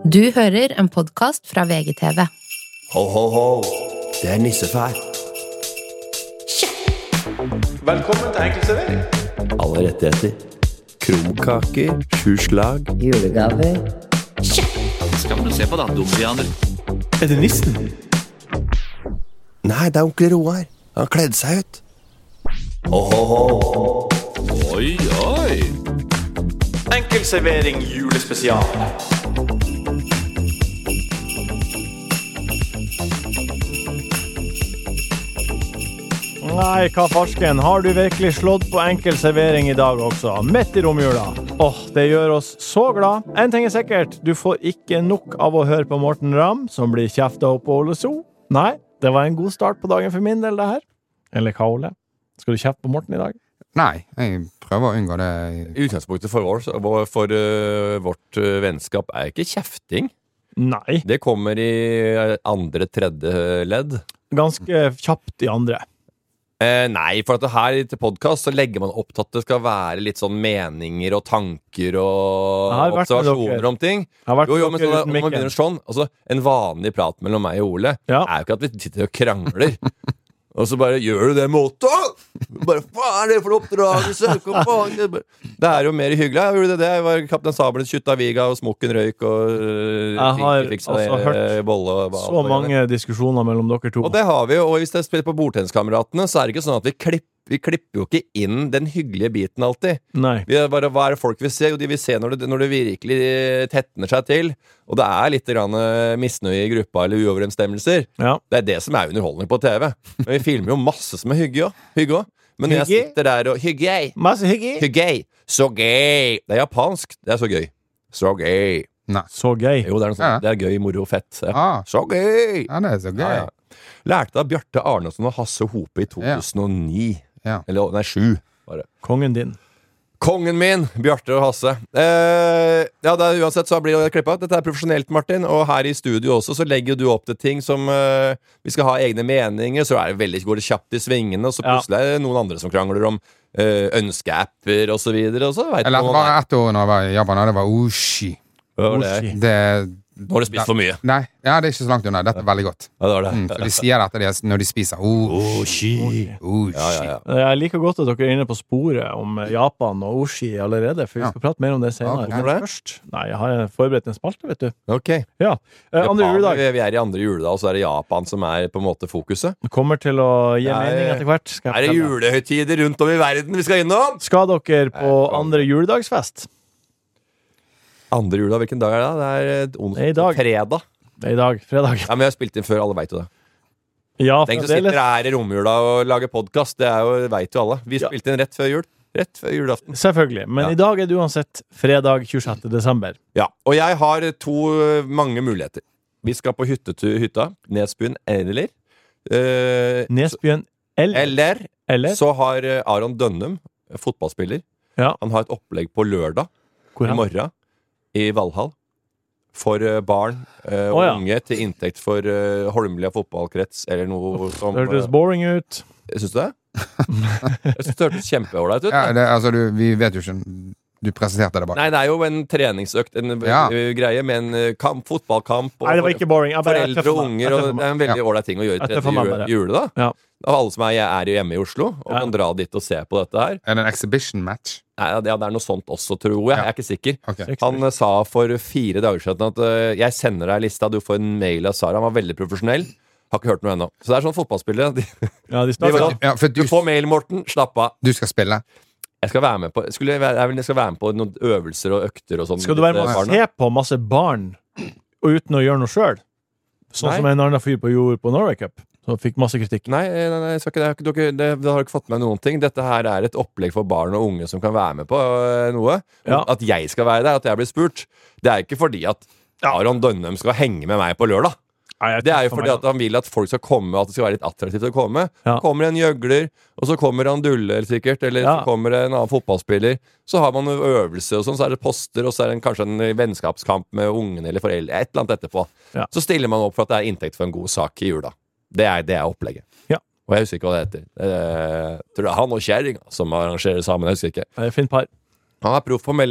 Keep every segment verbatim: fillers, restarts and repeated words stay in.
Du hører en podcast fra V G T V. Ho, ho, ho. Det er nissefær. Velkommen til Enkelservering. Alle rettigheter. Krumkaker, sju slag. Julegaver. Skal vi se på da, dumbianer. Er det nissen? Nei, det er onkel Roar. Han kledde seg ut. Ho, ho, ho. Oi, oi. Enkelservering julespesial. Nei, hva farsken, har du virkelig slått på enkel servering i dag også? Midt i romjula. Åh, det gjør oss så glad. En ting er sikkert, du får ikke nok av å høre på Morten Ramm, som blir kjeftet opp på Ole So. Nei, det var en god start på dagen for min del, det her. Eller hva, Ole? Skal du kjefte på Morten i dag? Nei, jeg prøver å unngå det. Utgangspunktet for, vår, for uh, vårt uh, vennskap er ikke kjefting. Nei. Det kommer i andre, tredje ledd. Ganske kjapt i andre. Eh, nei, for at her til podcast så legger man opp til at det skal være litt sånn meninger og tanker og observasjoner om ting. Jo, jo, men så, om man begynner sånn, altså en vanlig prat mellom meg og Ole ja. Er jo ikke at vi sitter og krangler. Og så bare, gjør du det med Otto? Bare, hva er det for oppdragelse? Det er jo mer hyggelig. Jeg gjorde det, det var Kaptein Sabelen, Kjutta Viga og Smokken Røyk og uh, jeg har fiksa, altså hørt bolle, og, så mange diskusjoner mellom dere to. Og det har vi jo, og hvis det er spilt på bordtenniskameratene, så er det ikke sånn at vi klipper Vi klipper jo ikke inn den hyggelige biten alltid. Nei. Vi er bare, hva er det folk vil se? Jo, de vil se når det, når det virkelig tettner seg til. Og det er litt grann misnøye i gruppa eller uoverensstemmelser. Ja. Det er det som er underholdning på T V. Men vi filmer jo masse som er hygge også. Hygge også. Men når jeg sitter der og hyggei. Masse hyggei. Hyggei. Så gøy. Det er japansk. Det er så gøy. Så gøy. Nei. Så gøy. Jo, det er noe sånt. Ja. Det er gøy, moro, fett. Ja. Ah. Så gøy. Ja, det er så gøy. Ja, ja. Lærte av Bjarte Arneson og Hasse Hope i to tusen og ni. Ja. Eller, nei, sju bare. Kongen din. Kongen min, Bjarte og Hasse. Eh, ja, det er, uansett så blir det klippet. Dette er profesjonelt, Martin. Og her i studio også så legger du opp til ting som eh, vi skal ha egne meninger. Så er det veldig, går det kjapt i svingene. Og så plutselig er det noen andre som krangler om eh, ønskeapper og så videre. Og så vet Eller det var ett år når jeg var i Japan, og det var Ushi. Hva var det? Det Nå har du spist for mye. Nei, ja, det er ikke så langt unna. Dette er veldig godt. Ja, det var det. Mm, så de sier dette de, når de spiser Oshi. Oshi. Ja, ja, ja. Jeg liker godt at dere er inne på sporet om Japan og Oshi allerede, for vi skal ja. prate mer om det senere. Ja, det? Først. Nei, jeg har forberedt en spalte, vet du. Ok. Ja. Eh, andre juledag. Vi er i andre juledag, og så er det Japan som er på en måte fokuset. Kommer til å gi er, mening etter hvert. Er det julehøytider rundt om i verden vi skal innom? Skal dere på andre juledagsfest? Andre juledag, hvilken dag er det? Det er onsdag. Det er i dag. Fredag. Det er i dag, fredag. Ja, men jeg har spilt inn før, alle vet jo det. Ja, Tenk så sitter her i romjula og lager podcast, det er jo, vet jo alle. Vi ja. spilte inn rett før jul. Rett før julaften. Selvfølgelig, men ja. i dag er det uansett fredag tjuesjette desember. Ja, og jeg har to mange muligheter. Vi skal på hyttetur, hytta, Nesbyen eller uh, Nesbyen eller, eller Eller så har Aron Dønnum, fotballspiller, ja. han har et opplegg på lørdag i morgen i Valhall for uh, barn uh, og oh, ja. unge til inntekt for uh, Holmlia fotballkrets eller noe som Det hørtes boring ut. Syns du det? Jeg synes det hørtes kjempeålreit ut. Ja, det, altså, du, vi vet jo ikke Du presenterte det bare. Nei, det er jo en treningsøkt, en ja. greie med en kamp, fotballkamp og Nei, det var ikke boring. Jeg bare, foreldre og unger, og det er en veldig ålreit ja. ting å gjøre til jule, jule, da. Ja. Av alle som er, er jo hjemme i Oslo og ja. kan dra dit og se på dette her. Er det en exhibition match? Nei, ja, det er noe sånt også, tror jeg. Ja. Jeg er ikke sikker. Okay. Han uh, sa for fire dager siden at uh, jeg sender deg lista, du får en mail av Sara. Han var veldig profesjonell. Har ikke hørt noe ennå. Så det er sånn fotballspillere. De, ja, de de sånn, ja, du, du får mail, Morten. Slapp av. Du skal spille? Jeg skal være med på skulle jeg, være, jeg skal være med på noen øvelser og økter og sånn. Skal du være med og se på masse barn og uten å gjøre noe sjøl? Sånn nei. Som en annen fyr på jord på Norway Cup som fikk masse kritikk. Nei, nei, nei skal ikke, det, dere, det, det har ikke fått med noen ting. Dette her er et opplegg for barn og unge som kan være med på øh, noe. Ja. At jeg skal være der, at jeg blir spurt. Det er ikke fordi at Aron Dønnum skal henge med meg på lørdag. Nei, det er jo fordi at han vil at folk skal komme, at det skal være litt attraktivt å komme. Ja. Så kommer en gjøgler, og så kommer han duller sikkert, eller ja. så kommer en annen fotballspiller. Så har man øvelse og sånn, så er det poster, og så er det kanskje en vennskapskamp med ungen eller foreldre, et eller annet etterpå. Ja. Så stiller man opp for at det er inntekt for en god sak i jula. Det er, det er opplegget. Ja. Og jeg husker ikke hva det heter. Jeg tror det er han og kjæringa som arrangerer sammen, jeg husker ikke. Det er fint par. Han er proff på melding.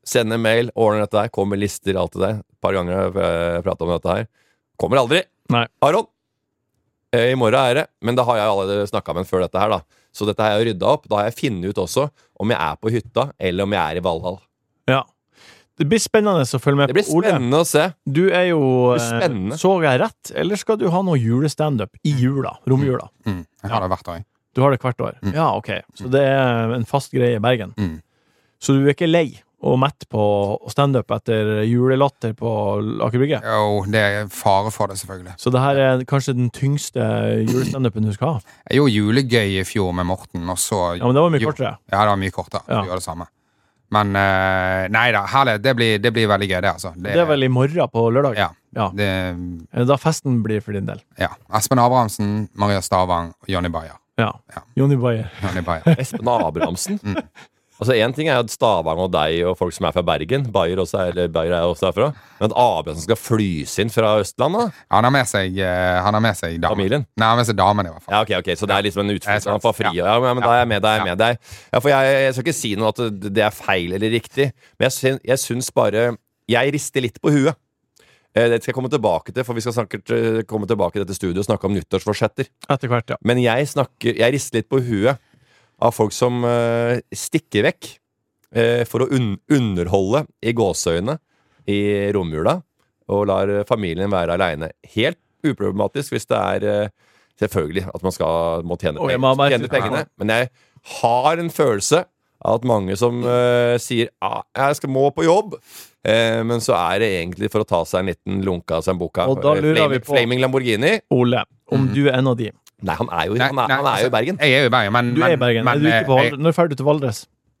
sender mail, ordner dette her, kommer lister, alt det der. Et par ganger har jeg pratet om dette her. Kommer aldri. Nei. Aron, eh, i morgen er det, men da har jeg allerede snakket med en før dette her da. Så dette har jeg ryddet opp. Da har jeg finnet ut også om jeg er på hytta, eller om jeg er i Valhall. Ja. Det blir spennende å følge med Det blir på Ole. spennende å se. Du er jo, Det blir spennende. så jeg rett, eller skal du ha noe julestandup i jula, romjula? Mm. Jeg har det hvert år. Du har det hvert år? Mm. Ja, ok. Så det er en fast greie i Bergen. Mm. Så du er ikke lei og mett på standup etter julelatter på Aker Brygge? Jo, det er fare for det, selvfølgelig. Så det her er kanskje den tyngste julestandupen du skal ha? Jeg gjorde julegøy i fjor med Morten, og så... Ja, men det var mye jo, kortere. Ja, det var mye kortere. Ja. Vi gjør det samme. Men, uh, nei da, herlig. Det blir, det blir veldig gøy, det, altså. Det, det er vel i morgen på lørdag? Ja. Ja. Det, Er det da festen blir for din del? ja. Espen Abrahamsen, Maria Stavang og Johnny Bayer. Ja. Ja. Jonny Bayer. Johnny Bayer. Espen Abrahamsen. Mm. Altså, en ting er jo at Stavang og deg og folk som er fra Bergen, Bayer også er, eller Bayer er også derfra, men at Abrahamsen skal flys inn fra Østlandet, da? Han har med seg, uh, han har med seg damen. Familien? Nei, han har med seg damen i hvert fall. Ja, ok, ok, så det er liksom en Det er utflytt. sant. Han får fri. Ja, Ja. men, men da er jeg med, da er jeg Ja. med deg. Ja, for jeg, jeg skal ikke si noe at det, det er feil eller riktig, men jeg, syns, jeg syns bare jeg rister litt på huet. Eh, Det skal jeg komme tilbake til, for vi skal sikkert eh, komme tilbake til dette studioet og snakke om nyttårsforsetter. Etter hvert, ja. Men jeg snakker, jeg rister litt på huet av folk som eh, stikker vekk eh, for å un underholde i gåseøyne i romjula, og lar eh, familien være alene. Helt uproblematisk hvis det er eh, selvfølgelig at man skal, må tjene, Å, jeg penger, må bare- tjene pengene. Men jeg har en følelse av at mange som eh, sier ah, jeg skal må på jobb, eh, men så er det egentlig for å ta seg en liten lunka av seg en boka. Og da Eh, lurer vi Flaming, på- Flaming Lamborghini. Ole, om du er en av de. Nei, han er jo, Nei, han er, nei, han er jo altså, i Bergen. Jeg er jo i Bergen, men... Du er i Bergen. Men, er du ikke på eh, Valdres? Når ferdig du til Valdres?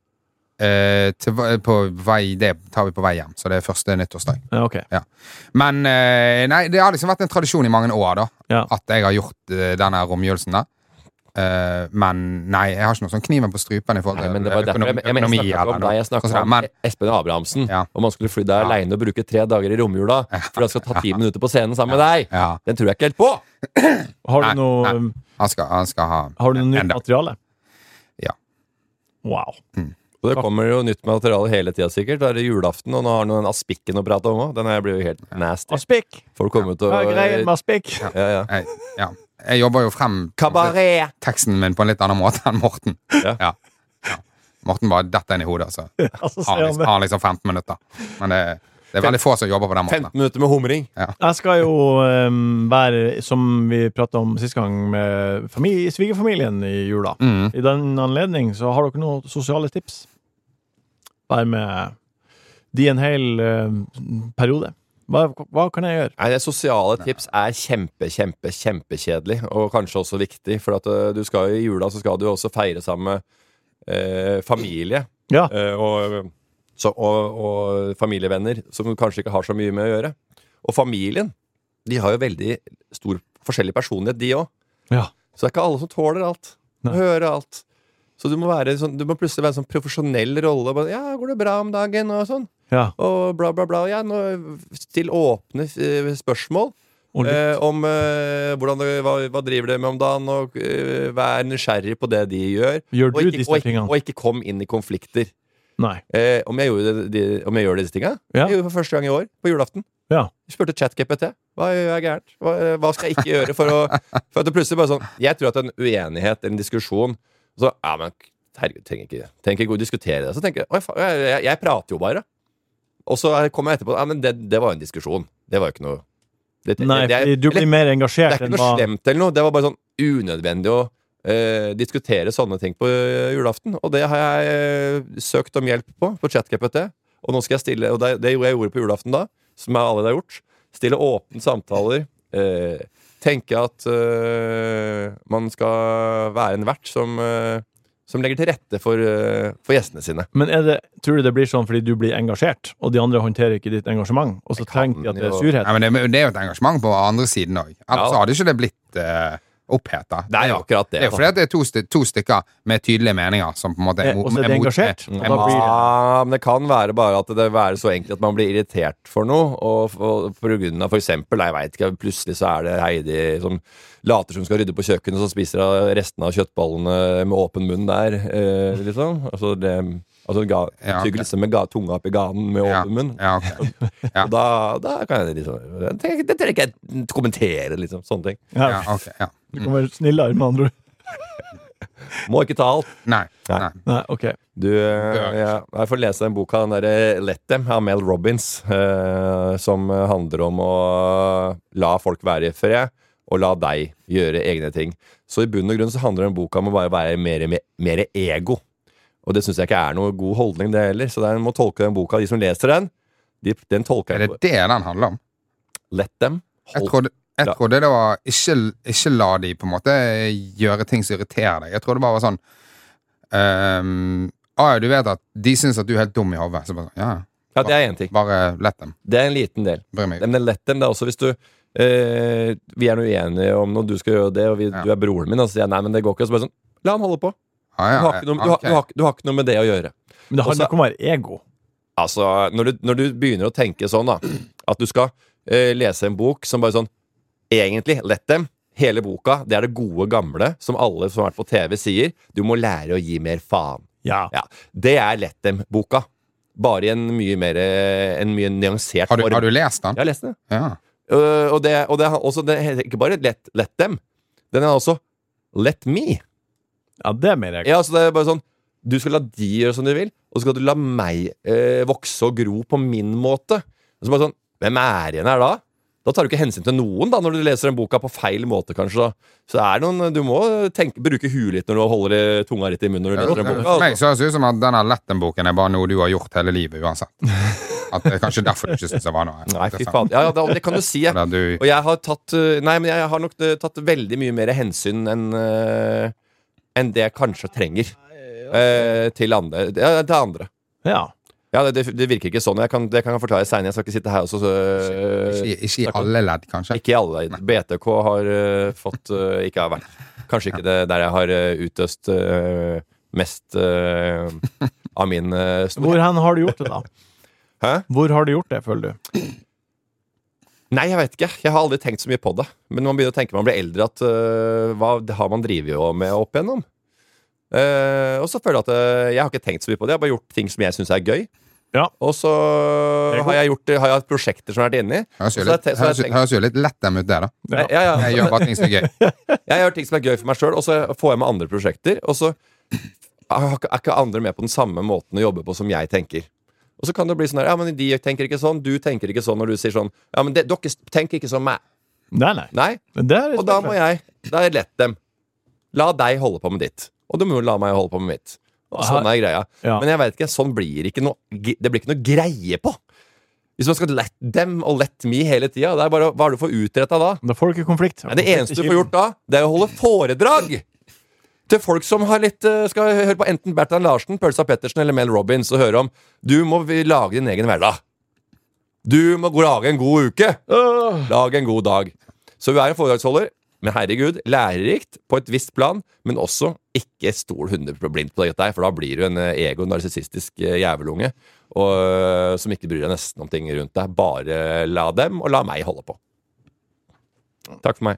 eh, til, va- på vei, det tar vi på vei hjem, så det er første nyttårsdag. Ja, ok. Men eh, nei, det har liksom vært en tradisjon i mange år da, Ja. at jeg har gjort eh, denne romjulsen da. Eh, men nei, jeg har ikke noe sånn kniven på strupen i forhold Nei, til men det var derfor økonom, jeg, jeg, jeg, økonomi. snakket ikke om eller deg, noe. jeg snakket Sånn som om det. Espen Abrahamsen. Ja. Og man skulle fly deg Ja. alene og bruke tre dager i romjula for han skal ta ti minutter på scenen sammen med deg. Ja, Den tror jeg ikke helt på. Har du Nei, noe, nei. han, skal, han skal ha har du noe nytt enda. materiale? Ja. Wow. Og det kommer jo nytt materiale hele tida sikkert. Da er det julaften, og nå har han Aspikken å prate om òg. Den her blir jo helt nasty. Aspik! Folk kommer til Hva å er greien med Aspik? ja, ja. Jeg, ja. jeg jobber jo frem Kabaret! teksten min på en litt annen måte enn Morten. Ja. Ja. Ja. Morten bare detter inn i hodet, så Altså, har han liksom, har han liksom femten minutter. Men det, det er veldig få som jobber på den måten. femten minutter med humring. Jeg skal jo um, være, som vi pratet om sist gang, med familie, svigerfamilien i jula. Mm. I den anledning så har dere noen sosiale tips. Være med de en hel um, periode. Hva, hva kan jeg gjøre? Nei, det Sosiale tips er kjempe, kjempe, kjempekjedelig, og kanskje også viktig. For at uh, du skal i jula så skal du også feire sammen med uh, familie. Ja. Uh, og, så, og, og familievenner som du kanskje ikke har så mye med å gjøre. Og familien, de har jo veldig stor forskjellig personlighet, de òg. Ja. Så det er ikke alle som tåler alt. Nei. Hører alt. Så du må, være sånn, du må plutselig være en sånn profesjonell rolle. Bare, ja, går det bra om dagen? Og sånn. Ja. Og bla, bla, bla. Ja, nå, still åpne eh, spørsmål Og litt. eh, om eh, hvordan det, hva, hva driver det med om dagen, og eh, vær nysgjerrig på det de gjør. Gjør Og du ikke, disse og, ikke, tingene? og ikke kom inn i konflikter. Nei. Eh, om, jeg gjorde det, de, om jeg gjør disse tinga? Ja. Jeg gjorde det for første gang i år, på julaften. Ja. Jeg spurte ChatGPT. Hva gjør jeg gærent? Hva, hva skal jeg ikke gjøre for å For at det plutselig bare sånn Jeg tror at en uenighet, en diskusjon Så, ja, men herregud, trenger ikke Trenger ikke å diskutere det. Så tenker jeg, oi, faen, jeg, jeg, jeg prater jo bare. Og så kommer jeg etterpå. Ja, men det, det var jo en diskusjon. Det var jo ikke noe det, Nei, det, fordi du blir eller, mer det engasjert er ikke enn noe hva slemt eller noe. Det var bare sånn unødvendig å eh, diskutere sånne ting på eh, julaften. Og det har jeg eh, søkt om hjelp på på ChatGPT. Og nå skal jeg stille Og det, det gjorde jeg gjorde på julaften da, som jeg allerede har gjort. Stille åpne samtaler. Eh, tenke at eh, man skal være en vert som eh, som legger til rette for, uh, for gjestene sine. Men er det, tror du det blir sånn fordi du blir engasjert, og de andre håndterer ikke ditt engasjement, og så Det kan tenker de at det er jo- surhet? Ja, men det, det er jo et engasjement på andre siden òg. Ellers Ja. så hadde ikke det blitt uh, oppheta. Det er jo akkurat det. Det er jo fordi at det er to, styk, to stykker med tydelige meninger som på en måte Eh, og så er de mot- engasjert, er og da mot- blir det Ja, men det kan være bare at det er så enkelt at man blir irritert for noe, og, og på grunn av for eksempel, jeg vet ikke, plutselig så er det Heidi som later som skal rydde på kjøkkenet, så spiser hun resten av kjøttballene med åpen munn der, eh, liksom. Altså det, Altså ga, Ja, ok. tyggelse med ga, tunga opp i ganen med Ja, åpen munn. ja, ok. Ja. Og da, da kan jeg liksom Det trenger det trenger ikke jeg kommentere, liksom. Sånne ting. Ja, Ja, ok, ja. du kan være snillere med andre ord. Må ikke ta alt. Nei, Nei. nei. Nei, ok. Du, eh, ja, jeg får lese den boka, den derre Let Them av Mel Robbins, eh, som handler om å la folk være i fred, og la deg gjøre egne ting. Så i bunn og grunn så handler den boka om å bare være mer, mer, mer ego. Og det synes jeg ikke er noe god holdning, det heller. Så jeg må tolke den boka. De som leser den, de, den tolker Er det det den handler om? Let Them. Jeg Hold. trodde, jeg Ja. trodde det var ikke, ikke la de på en måte gjøre ting som irriterer deg. Jeg trodde det bare var sånn ehm, ah, ja, du vet at de synes at du er helt dum i hodet. Så bare sånn, ja, Ja, det er en ting. bare lett dem. Det er en liten del. Bryr meg. Men det er Let Them, det er også hvis du eh, vi er noe uenige om noe, du skal gjøre det, og vi, Ja. du er broren min, og så sier jeg nei, men det går ikke. Og så bare sånn, la han holde på. Ah, Du ja, har ikke noe, du har, ok. du har, du har ikke noe med det å gjøre. Men det handler Også- ikke om å være ego. Altså, når du, når du begynner å tenke sånn, da, at du skal eh, lese en bok som bare sånn, egentlig, Let Them, hele boka, det er det gode gamle, som alle som har vært på T V sier, du må lære å gi mer faen. Ja. Ja, det er Let Them-boka. Bare i en mye mer, eh, en mye nyansert Har du, form. har du lest den? Jeg har lest det. Ja. Uh, og det, og det, er også, det heter ikke bare let, let Them, den er også Let Me. Ja, det er mer ego. Ja, altså det er bare sånn, du skal la de gjøre som de vil, og så skal du la meg eh, vokse og gro på min måte. Og så bare sånn, hvem er igjen her da? Da tar du ikke hensyn til noen da, når du leser en boka på feil måte, kanskje. Da. Så det er noen, du må tenke, bruke huet litt når du holder i- tunga litt i munnen når du leser en boka. For meg Altså. så høres det ut som at denne Letten-boken er bare noe du har gjort hele livet uansett. At det er kanskje derfor du ikke synes det var noe. Nei, fy faen. Ja, ja, det, det kan du si. For at du, Og jeg har tatt uh, Nei, men jeg har nok uh, tatt veldig mye mer hensyn enn uh, enn det jeg kanskje trenger uh, til andre. Ja, til andre. Ja. Ja, det, det, det virker ikke sånn. Jeg kan, det kan jeg forklare senere. Jeg skal ikke sitte her og så uh, ikke, ikke i alle ledd, kanskje. Ikke i alle. B T K har uh, fått uh, Ikke har vært Kanskje ikke det der jeg har uh, utøst uh, mest uh, av min uh, Hvor store. hen har du gjort det, da? Hæ? Hvor har du gjort det, føler du? Nei, jeg vet ikke. Jeg har aldri tenkt så mye på det. Men man begynner å tenke når man blir eldre, at uh, hva det har man drevet jo med opp igjennom? Uh, og så føler jeg at uh, jeg har ikke tenkt så mye på det. Jeg har bare gjort ting som jeg syns er gøy. Ja. Og så har jeg gjort har jeg hatt prosjekter som jeg har vært inni. Høres jo Og så har jeg litt, te- så har høres, jeg tenkt- høres jo litt lett dem ut, det, da. Ja, ja, ja. Jeg gjør bare ting som er gøy. Jeg gjør ting som er gøy for meg sjøl, og så får jeg med andre prosjekter. Og så er ikke andre med på den samme måten å jobbe på som jeg tenker. Og så kan det bli sånn her, ja, men de tenker ikke sånn, du tenker ikke sånn, når du sier sånn, ja, men det, dere tenker ikke som meg. Nei, nei. Nei, Men det er og da må jeg, da er det lett dem. La deg holde på med ditt. Og du må la meg holde på med mitt. Og sånn er greia. Ja. Men jeg vet ikke, sånn blir ikke noe, det blir ikke noe greie på. Hvis man skal let dem og let me hele tida, det er bare, hva er det for utrettet da? Da får du ikke konflikt. Nei, det eneste du får gjort da, det er å holde foredrag til folk som har litt, uh, skal høre på enten Bertrand Larsen, Pølsa Pettersen eller Mel Robbins og høre om du må vi lage din egen hverdag. Du må gå lage en god uke. Øh. Lage en god dag. Så vi er en foredragsholder, men herregud, lærerikt på et visst plan, men også ikke stol hundre prosent blindt på dette, for da blir du en uh, ego-narsissistisk uh, jævelunge og, uh, som ikke bryr deg nesten om ting rundt deg. Bare la dem, og la meg holde på. Takk for meg.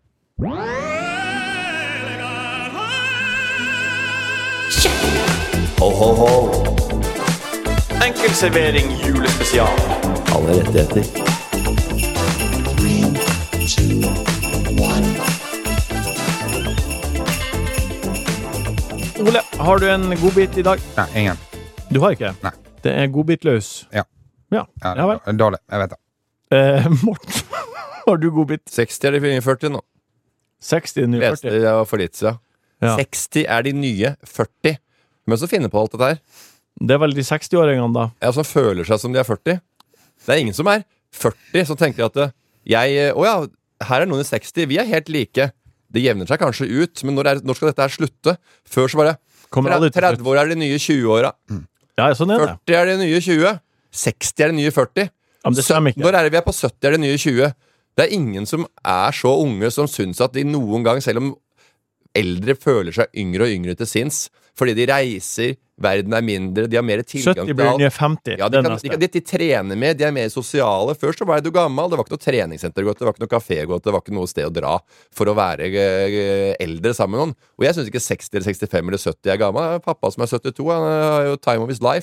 Ho, ho, ho. Enkel servering julespesial. Alle rettigheter. Ole, har du en godbit i dag? Nei, ingen. Du har ikke? Nei. Det er godbitløs. Ja. Ja, Ja, ja vel. det er dårlig. Jeg vet det. Eh, Morten, har du godbit? seksti er de nye førti nå. seksti nye Leste førti. det for litt siden. Ja. seksti er de nye førti. Men så finner på alt dette her. Det er vel de seksti-åringene, da. Ja, som føler seg som de er førti. Det er ingen som er førti som tenker at eh, jeg Å ja, her er noen i seksti. Vi er helt like. Det jevner seg kanskje ut, men når, er, når skal dette her slutte? Før så bare Kommer aldri til tretti år er de nye tjue-åra. Ja, sånn er det. førti er de nye tjue. seksti er de nye førti. Ja, men det stemmer ikke. Når er det vi er på sytti er det nye tjue? Det er ingen som er så unge som syns at de noen gang, selv om eldre føler seg yngre og yngre til sinns, fordi de reiser, verden er mindre, de har mer tilgang sytti til blir alt. nye femti. Ja, det de, er kan, de, neste. kan, de, de trener med, de er mer sosiale. Først så var du gammel, det var ikke noe treningssenter godt, det var ikke noe kafé godt, det var ikke noe sted å dra for å være eh, eldre sammen med noen. Og jeg synes ikke seksti eller sekstifem eller sytti er gammel. Pappa som er syttito, han har jo time of his life.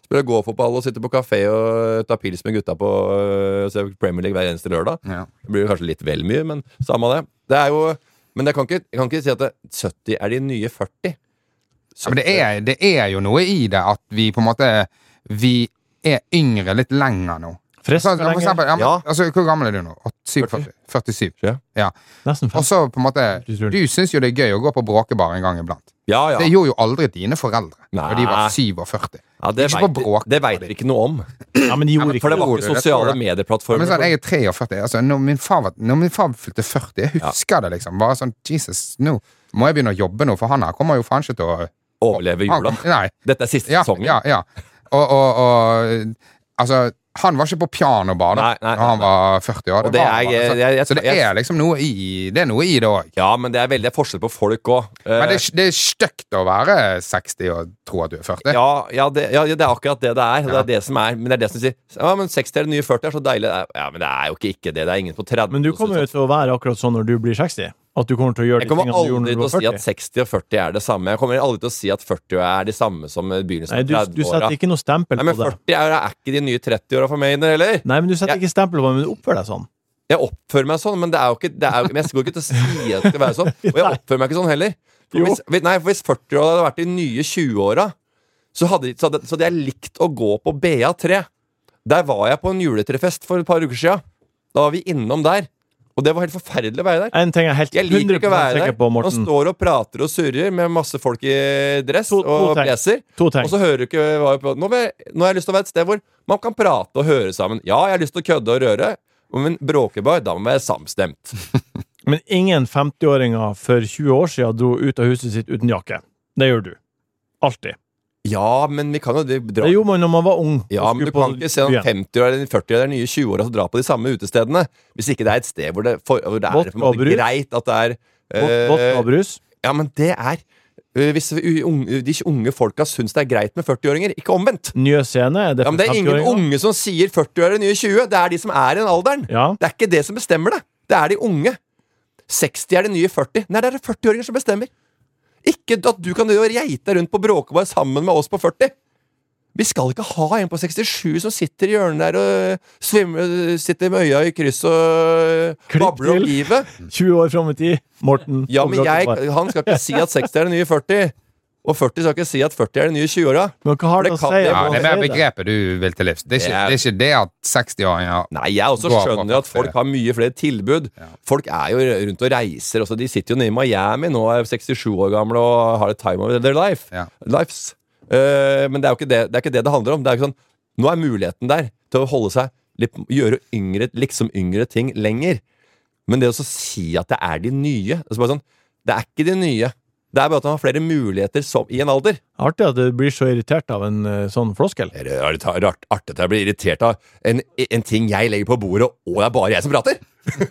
Spiller golffotball og sitter på kafé og tar pils med gutta på uh, ser Premier League hver eneste lørdag. Ja. Det blir kanskje litt vel mye, men samme det. Det er jo, men jeg kan ikke, jeg kan ikke si at det, sytti er de nye førti. Ja, men det er, det er jo noe i det at vi på en måte Vi er yngre litt lenger nå. Frisk Så, og for eksempel, ja, men, Ja. altså, hvor gammel er du nå? syttisju? førtisju? Ja. Ja. Nesten Og fem. så på en måte Du syns jo det er gøy å gå på bråkebar en gang iblant. Ja, ja. Det gjorde jo aldri dine foreldre Nei. når de var syttisju. ja det, ikke på vet, bråk. det vet vi ikke noe om. Ja, men de Ja, men gjorde For det ikke var tror ikke du, det sosiale tror jeg. medieplattformer. Men sånn, jeg er treogførti. Altså, når, min far, var- når min far fylte førti, jeg husker det liksom. Bare sånn, Jesus, nå må jeg begynne å jobbe nå, for han her kommer jo faen ikke til å Overleve jula. Han, nei. Dette er siste Ja, sesongen. ja, ja. Og, og, og altså, han var ikke på piano bare da Nei, nei, når han nei. var førti år. Og det var er- han bare. jeg- så, jeg- jeg- så det jeg- er liksom noe i det er noe i det òg. Ja, men det er veldig forskjell på folk òg. Men det, er- det er stygt å være seksti og tro at du er førti. Ja, ja, det, ja, det er akkurat det det er. Det Ja. er det som er. Men det er det som sier Ja, men seksti er det nye førti, er så deilig. Ja, men det er jo ikke ikke det. Det er ingen på tretti. Men du kommer jo til å være akkurat sånn når du blir seksti. At du kommer til å gjøre Jeg de kommer tingene du gjorde aldri når til du å var si at førti. seksti og førti er det samme. Jeg kommer aldri til å si at førti er det samme som begynnelsen Nei, av du, du setter tredti-åra. ikke noe stempel Nei, på men det. førti er, er ikke de nye tretti-åra for meg heller. Nei, men du setter Jeg- ikke stempel på det, men du oppfører deg sånn. Jeg oppfører meg sånn, men det er jo ikke det er jo, men jeg går ikke til å si at det skal være sånn. Og jeg oppfører meg ikke sånn heller. For Jo. hvis, nei, for hvis førti-åra hadde vært de nye tjue-åra, så hadde, så, hadde, så hadde jeg likt å gå på B A tre. Der var jeg på en juletrefest for et par uker siden. Da var vi innom der. Og det var helt forferdelig å være der. En ting er helt Jeg liker hundre ikke å være prosent der. sikker på, Man Morten. står og prater og surrer med masse folk i dress To- to og ting. blazer. To ting. Og så hører du ikke hva jeg prater. Nå, vil jeg, nå har jeg lyst til å være et sted hvor man kan prate og høre sammen. Ja, jeg har lyst til å kødde og røre, men bråkebar, da må man være samstemt. Men ingen femtiåringer for tjue år siden dro ut av huset sitt uten jakke. Det gjør du. Alltid. Ja, men vi kan jo det- dra Det gjorde man når man var ung. Ja, og men du skulle kan på ikke se om byen. femti år eller førti år eller nye tjue år og dra på de samme utestedene. Hvis ikke det er et sted hvor det, for, hvor det er Vodka på en måte og brus. greit at det er Vod- Vodka og brus. Ja, men det er øh, Hvis vi unge, de unge folka syns det er greit med førti-åringer, ikke omvendt. Nye scene. Er det Ja, for men det er ingen femtiåringer? unge som sier førti år eller nye tjue. Det er de som er i den alderen. Ja. Det er ikke det som bestemmer det. Det er de unge. seksti er det nye førti. Nei, det er det førti-åringer som bestemmer. Ikke at du kan reite rundt på bråkebar sammen med oss på førti. Vi skal ikke ha en på sekstisju som sitter i hjørnet der og svimmer, sitter med øya i kryss og Klipp babler om til. livet. tjue år fram i tid. Morten. Ja, men jeg, Overraskende. han skal ikke si at seksti er det nye førti. Og førti skal ikke si at førti er det nye tjue-åra. Men hva har det Det å kan- si? det Ja, om det er å mer si det? begrepet du vil til livs. Det er ikke Det er- det, er ikke det at sekstiåringer Nei, jeg også Gå av på skjønner at folk førti. har mye flere tilbud. Folk er jo rundt og reiser. Også. De sitter jo nede i Miami nå, er sekstisju år gamle og har et time of their life. Ja. Lives. Eh, men det er jo ikke det, det er ikke det det handler om. Det er ikke sånn, nå er muligheten der til å holde seg litt, gjøre yngre, liksom yngre ting lenger. Men det å så si at det er de nye altså bare sånn, det er ikke de nye. Det er bare at man har flere muligheter som, i en alder. Artig at du blir så irritert av en eh, sånn floskel. Det er rart, rart artig at jeg blir irritert av en, en ting jeg legger på bordet, og det er bare jeg som prater.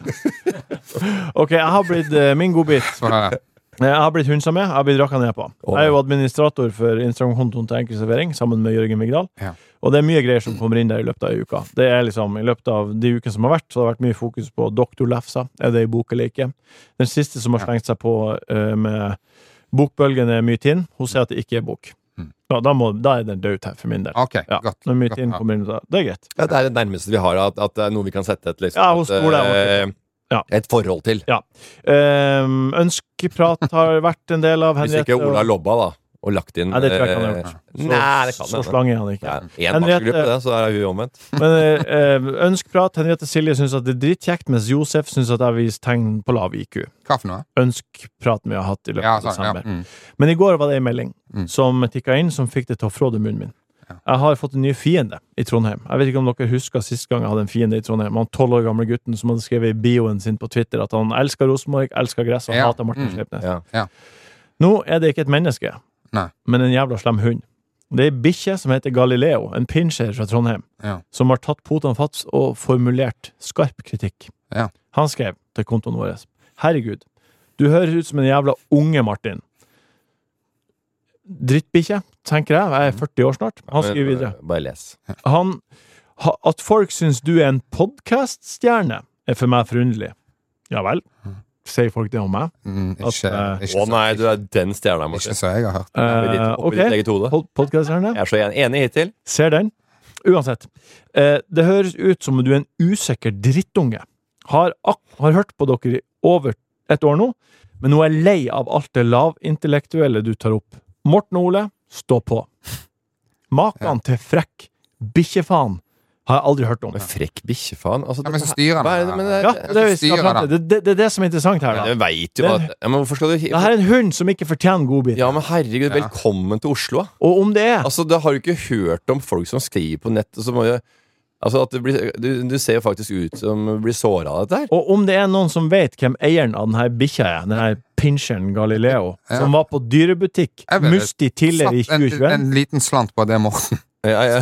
Ok, jeg har blitt eh, min godbit. Sånn er det. Jeg har blitt hundsa med, jeg har blitt rakka ned på. Jeg er jo administrator for Instagram-kontoen til Enkel servering, sammen med Jørgen Vigdal. Ja. Og det er mye greier som kommer inn der i løpet av ei uka. Det er liksom, I løpet av de ukene som har vært, så har det vært mye fokus på doktorlefsa. Er det i bok eller ikke? Den siste som har slengt seg på uh, med bokbølgen er Mytin. Hun sier at det ikke er bok. Mm. Ja, da, må, da er den død her, for min del. Ok, Ja, godt. når Mytin Godt, ja. kommer inn, da, det er greit. Ja, det er det nærmeste vi har at, at det er noe vi kan sette et, liksom, Ja, hos et, skole er eh, det. Ja. et forhold til. Ja. Um, ønskeprat har vært en del av Hvis Henriette. ikke Ola har lobba, da, og lagt inn Nei, det tror jeg ikke han har eh, gjort. Så, Nei, det kan så hende. slang er han ikke. Ja, en Henriette- marsgruppe, det, så er hun omvendt. Men eh, ønskprat. Henriette Silje syns at det er dritkjekt, mens Josef syns at jeg viser tegn på lav I Q. Hva for noe? Ønskpraten vi har hatt i løpet Ja, av sånn, ja. desember. Mm. Men i går var det en melding Mm. som tikka inn, som fikk det til å fråde munnen min. Jeg har fått en ny fiende i Trondheim. Jeg vet ikke om dere husker sist gang jeg hadde en fiende i Trondheim. Han tolv år gamle gutten som hadde skrevet i bioen sin på Twitter at han elsker Rosenborg, elsker gress og Ja. hater Martin Mm. Sleipnes. Ja. Ja. Nå er det ikke et menneske, Nei. men en jævla slem hund. Det er en bikkje som heter Galileo, en pinscher fra Trondheim, Ja. som har tatt potene fatt og formulert skarp kritikk. Ja. Han skrev til kontoen vår: Herregud, du høres ut som en jævla unge Martin. Drittbikkje, tenker jeg. Jeg er førti år snart. Han skriver videre. Bare les. Han, ha, at folk syns du er en podcaststjerne, er for meg forunderlig. Ja vel. sier folk det om meg. Mm, ikke, At, ikke, Å nei, du er den stjerna, ikke Martin. så jeg har hørt. Oppi ditt- Eh, oppi ditt eget hode. pod- podcasterne. Jeg er så en- enig hittil. Ser den. Uansett. Eh, det høres ut som du er en usikker drittunge. Har, ak har hørt på dere i over et år nå, men nå er jeg lei av alt det lavintellektuelle du tar opp. Morten og Ole, stå på. Maken til frekk bikkjefaen har jeg aldri hørt om. Men frekk bikkjefaen. Altså, Ja, men så dette her- styrer hva er den det, men her. det, Ja, det, det er, det, vi skal styrer fram den. til. det, det, det er det som er interessant her, men da. jeg vet jo at ja, men hvorfor skal du Det her er en hund som ikke fortjener godbiter. Ja, men herregud, velkommen til Oslo. da. Og om det er Altså, det har du ikke hørt om folk som skriver på nett, og så må jo Altså, at det blir, du, du ser jo faktisk ut som du blir såret av dette her. Og om det er noen som vet hvem eieren av denne bikkja er, denne pincheren Galileo, Ja. som var på dyrebutikk Jeg ville Musti tidligere i satt en, tjue tjueen. en liten slant på det, Morten. Ja, ja.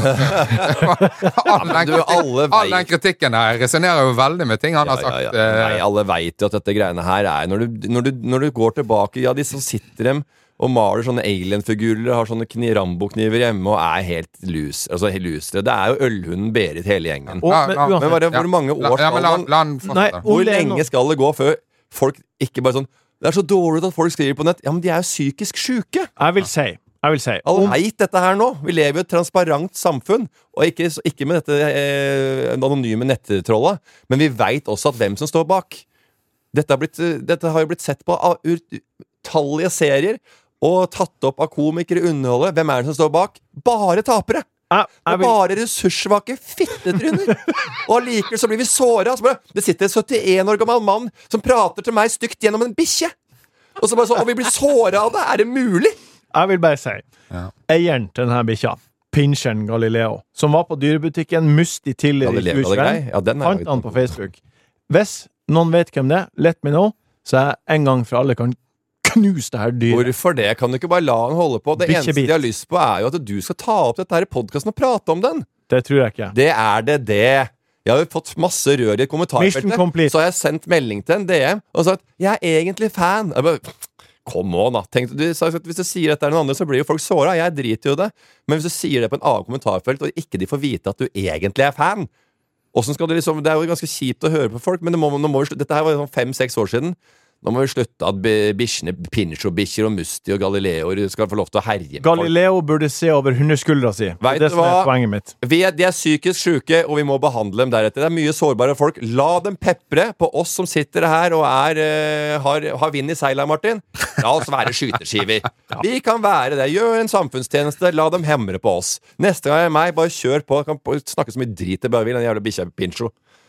All den, du, alle kritikk, all den vet- kritikken der resonerer jo veldig med ting han har Ja, sagt. ja, ja. Nei, eh, alle vet jo at dette greiene her er Når du, når du, når du går tilbake Ja, de som sitter dem og maler sånne alien-figurer, har sånne kni, Rambo-kniver hjemme og er helt lus, altså helt lusere. Det er jo ølhunden Berit hele gjengen. Og, Ja, men la- uansett, Men bare, ja. hvor mange la, år ja, skal men la, man la han Nei, fortsette. Ole Hvor er lenge nå- skal det gå før folk ikke bare sånn Det er så dårlig at folk skriver på nett. Ja, men de er jo psykisk syke. Jeg vil si, jeg vil si Alle om, vet dette her nå. Vi lever i et transparent samfunn. Og ikke, så- ikke med dette eh, anonyme nettrollet, men vi vet også at hvem som står bak. Dette har, blitt, eh, dette har jo blitt sett på av utallige serier og tatt opp av komikere i underholdet. Hvem er det som står bak? Bare tapere! jeg, Det jeg er vil, bare ressurssvake fittetryner. Og allikevel så blir vi såra. Det sitter en syttien år gammel mann som prater til meg stygt gjennom en bikkje. Og så bare så, og vi blir såra av det. Er det mulig? jeg vil bare si Ja. eieren til denne bikkja, pincheren Galileo, som var på dyrebutikken Musti tidligere i Galileo, tjue var det tjueen, grei? Ja, den er fant jo- han på Facebook. Hvis noen vet hvem det er, let me know, så jeg en gang for alle kan knuse det her dyret. Hvorfor det? Kan du ikke bare la han holde på? Det eneste Bikkjebit. de har lyst på, er jo at du skal ta opp dette her i podkasten og prate om den. Det tror jeg ikke. Det er det, det. Jeg har jo fått masse rør i Mission kommentarfeltet. complete. Så har jeg sendt melding til en D M og sagt 'Jeg er egentlig fan'. Jeg bare, Kom on, da. Tenk, du, sa at hvis du sier dette er noen andre, så blir jo folk såra. Jeg driter jo i det. Men hvis du sier det på en annen kommentarfelt, og ikke de får vite at du egentlig er fan hvordan skal du liksom, Det er jo ganske kjipt å høre på folk, men det må, nå må vi, slutte- dette her var jo sånn fem-seks år siden. Nå må vi slutte at bi- bikkjene, Pincho-bikkjer og Musti og Galileoer skal få lov til å herje med folk. Galileo burde se over hundeskuldra si. Det er Vet det du som er hva? poenget mitt. Vi er, de er psykisk syke, og vi må behandle dem deretter. Det er mye sårbare folk. La dem pepre på oss som sitter her og er, eh, har, har vind i seila, Martin. La oss være skyteskiver. Vi kan være det. Gjør en samfunnstjeneste. La dem hemre på oss. Neste gang er meg, bare kjør på. Jeg kan snakke så mye drit jeg bare vil. Den jævla bikkja Pincho.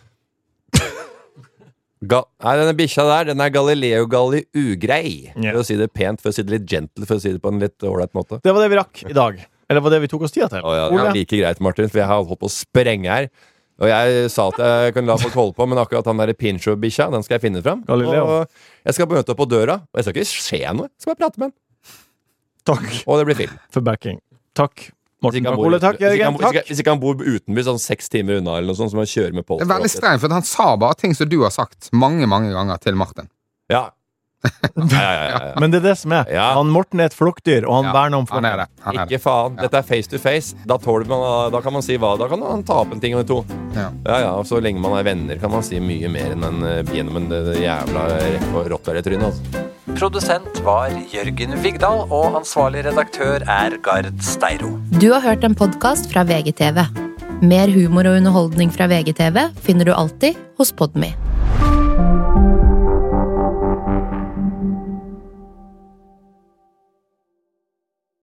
Ga Nei, denne bikkja der, den er Galileo Galli ugrei. Ja. For å si det pent, for å si det litt gentle, for å si det på en litt ålreit måte. Det var det vi rakk i dag. Eller var det vi tok oss tida til? Å, ja, det Ole? er like greit, Martin, for jeg har holdt på å sprenge her. Og jeg sa at jeg kunne la folk holde på, men akkurat han der Pincho-bikkja, den skal jeg finne fram. Galileo. Og jeg skal møte opp på døra, og jeg skal ikke skje noe. Jeg skal bare prate med han. Takk Og det blir film. for backing. Takk, Hvis Morten. ikke han Takk, bor- Ole. Takk, hvis ikke han- Jørgen. hvis ikke- Takk. Hvis ikke han bor utenbys, sånn seks timer unna, eller noe sånt, så må jeg kjøre med Det er polster. veldig strengt, for han sa bare ting som du har sagt mange, mange ganger til Martin. Ja. Ja, ja, ja, ja, ja. Men det er det som er. Ja. Han Morten er et flokkdyr, og han Ja, verner om han er flokken. det. Han er det. Ikke faen. Dette er face to face. Da, tåler man, da kan man si hva. Da kan han ta opp en ting eller to. Ja. Ja, ja, og så lenge man er venner, kan man si mye mer enn en, eh, gjennom en eh, jævla rottweilertryne. Altså. Produsent var Jørgen Vigdal, og ansvarlig redaktør er Gard Steiro. Du har hørt en podkast fra V G T V. Mer humor og underholdning fra V G T V finner du alltid hos Podme.